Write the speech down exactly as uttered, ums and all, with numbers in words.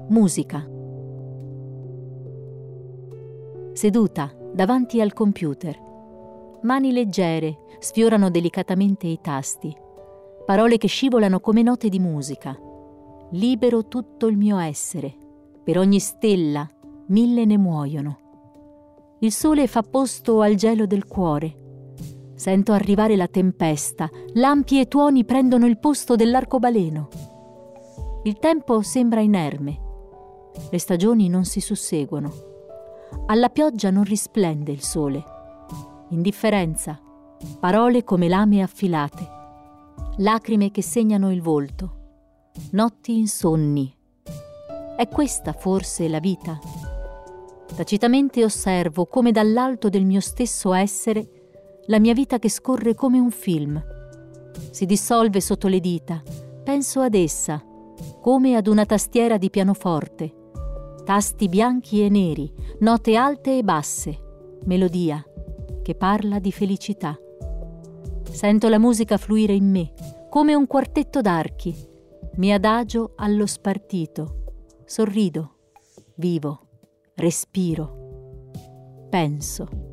Musica. Seduta davanti al computer. Mani leggere sfiorano delicatamente i tasti. Parole che scivolano come note di musica. Libero tutto il mio essere. Per ogni stella mille ne muoiono. Il sole fa posto al gelo del cuore. Sento arrivare la tempesta. Lampi e tuoni prendono il posto dell'arcobaleno. Il tempo sembra inerme. Le stagioni non si susseguono. Alla pioggia non risplende il sole. Indifferenza, parole come lame affilate, lacrime che segnano il volto, notti insonni. È questa forse la vita? Tacitamente osservo come dall'alto del mio stesso essere la mia vita che scorre come un film. Si dissolve sotto le dita, penso ad essa, come ad una tastiera di pianoforte. Tasti bianchi e neri, note alte e basse, melodia che parla di felicità. Sento la musica fluire in me, come un quartetto d'archi. Mi adagio allo spartito. Sorrido, vivo, respiro, penso.